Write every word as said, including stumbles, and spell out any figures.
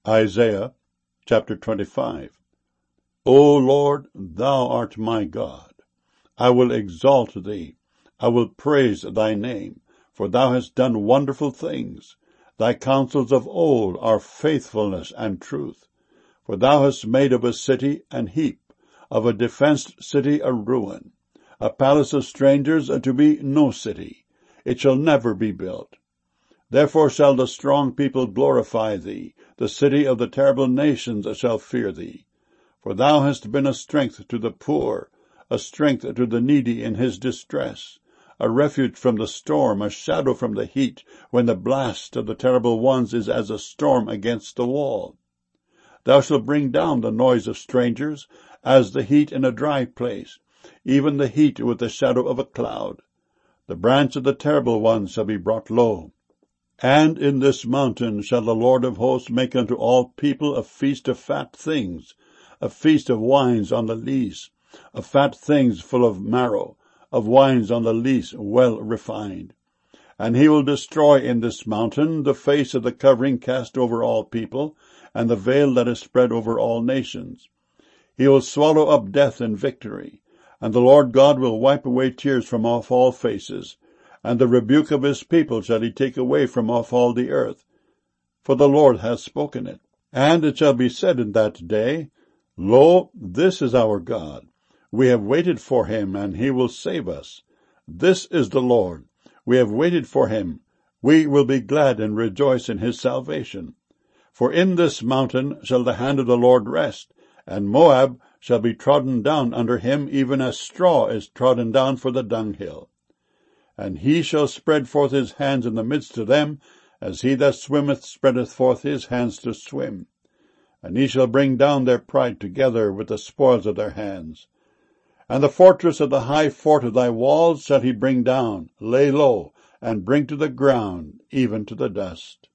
Isaiah chapter twenty-five. O Lord, thou art my God. I will exalt thee. I will praise thy name, for thou hast done wonderful things. Thy counsels of old are faithfulness and truth. For thou hast made of a city an heap, of a defenced city a ruin, a palace of strangers to be no city. It shall never be built. Therefore shall the strong people glorify thee. The city of the terrible nations shall fear thee. For thou hast been a strength to the poor, a strength to the needy in his distress, a refuge from the storm, a shadow from the heat, when the blast of the terrible ones is as a storm against the wall. Thou shalt bring down the noise of strangers, as the heat in a dry place, even the heat with the shadow of a cloud. The branch of the terrible ones shall be brought low. And in this mountain shall the Lord of hosts make unto all people a feast of fat things, a feast of wines on the lees, of fat things full of marrow, of wines on the lees well refined. And he will destroy in this mountain the face of the covering cast over all people, and the veil that is spread over all nations. He will swallow up death in victory, and the Lord God will wipe away tears from off all faces, and the rebuke of his people shall he take away from off all the earth. For the Lord hath spoken it. And it shall be said in that day, Lo, this is our God. We have waited for him, and he will save us. This is the Lord. We have waited for him. We will be glad and rejoice in his salvation. For in this mountain shall the hand of the Lord rest, and Moab shall be trodden down under him, even as straw is trodden down for the dunghill. And he shall spread forth his hands in the midst of them, as he that swimmeth spreadeth forth his hands to swim. And he shall bring down their pride together with the spoils of their hands. And the fortress of the high fort of thy walls shall he bring down, lay low, and bring to the ground, even to the dust.